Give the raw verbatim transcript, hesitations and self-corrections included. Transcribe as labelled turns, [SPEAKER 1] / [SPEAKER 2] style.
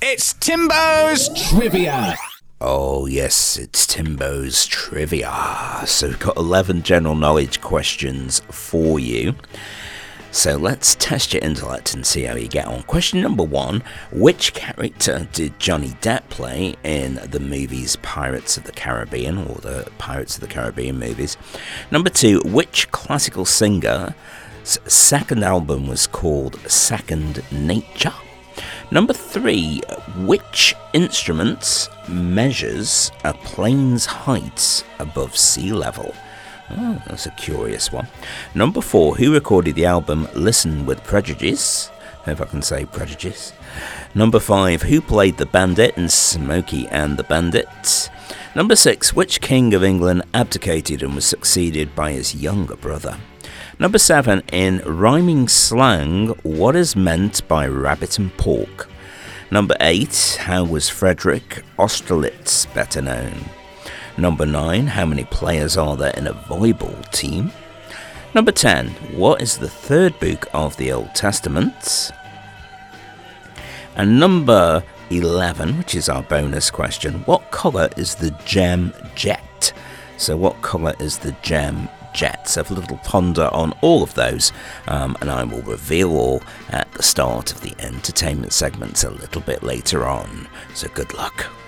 [SPEAKER 1] It's Timbo's Trivia.
[SPEAKER 2] Oh yes, it's Timbo's Trivia. So we've got eleven general knowledge questions for you. So let's test your intellect and see how you get on. Question number one. Which character did Johnny Depp play in the movies Pirates of the Caribbean, or the Pirates of the Caribbean movies? Number two. Which classical singer's second album was called Second Nature? Number three. Which instrument measures a plane's height above sea level? Oh, that's a curious one. Number four. Who recorded the album Listen with Prejudice? If I can say Prejudice. Number five. Who played the bandit in Smokey and the Bandit? Number six. Which king of England abdicated and was succeeded by his younger brother? Number seven. In rhyming slang, what is meant by rabbit and pork? Number eight. How was Frederick Austerlitz better known? Number nine. How many players are there in a volleyball team? Number ten. What is the third book of the Old Testament? And number eleven, which is our bonus question. What colour is the gem jet? So what colour is the gem jet? So have a little ponder on all of those, um, and I will reveal all at the start of the entertainment segments a little bit later on. So good luck.